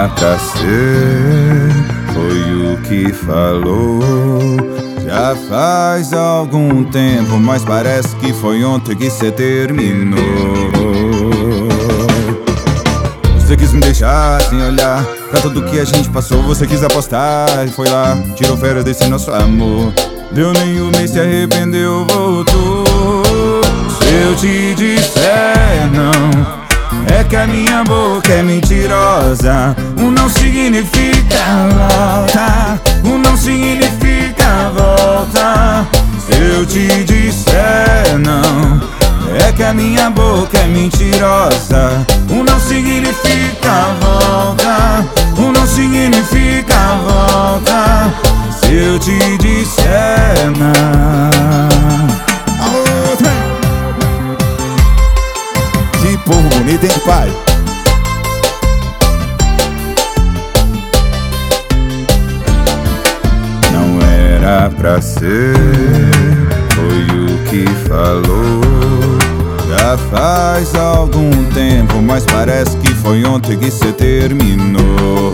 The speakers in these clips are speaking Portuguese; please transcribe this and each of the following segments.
era pra ser, foi o que falou. Já faz algum tempo, mas parece que foi ontem que cê terminou. Você quis me deixar sem olhar pra tudo que a gente passou. Você quis apostar e foi lá, tirou férias desse nosso amor. Deu nem um mês, se arrependeu, voltou. Se eu te disser não, é que a minha boca é mentirosa. Um não significa volta, um não significa volta. Se eu te disser não, é que a minha boca é mentirosa. Um não significa volta, um não significa volta. Se eu te disser não. Que povo bonito, hein, pai? Não era pra ser, foi o que falou. Já faz algum tempo, mas parece que foi ontem que cê terminou.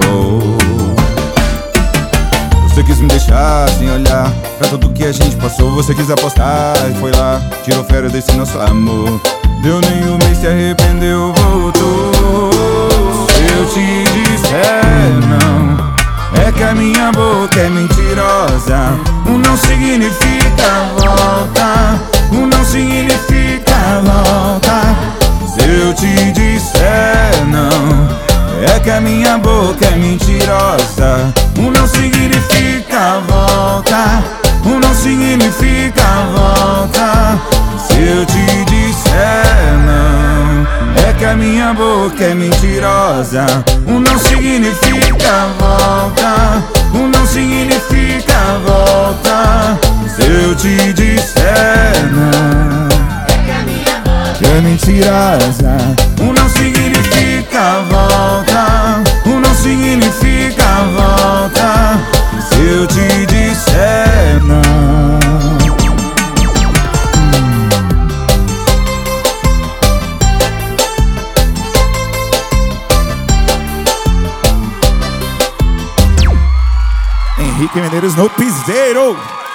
Você quis me deixar sem olhar pra tudo que a gente passou. Você quis apostar e foi lá, tirou férias desse nosso amor. Deu nem um mês, se arrependeu, voltou. Se eu te disser não, é que a minha boca é mentirosa. Um não significa volta, um não significa volta. Se eu te disser não, é que a minha boca é mentirosa. Um não significa volta, um não significa volta. Se eu te disser não, é que a minha boca é mentirosa. Um não significa volta, um não significa volta. Se eu te disser não, é que a minha boca é mentirosa. Um não significa volta, um não significa volta. Se eu te disser não. Henrique Medeiros no piseiro.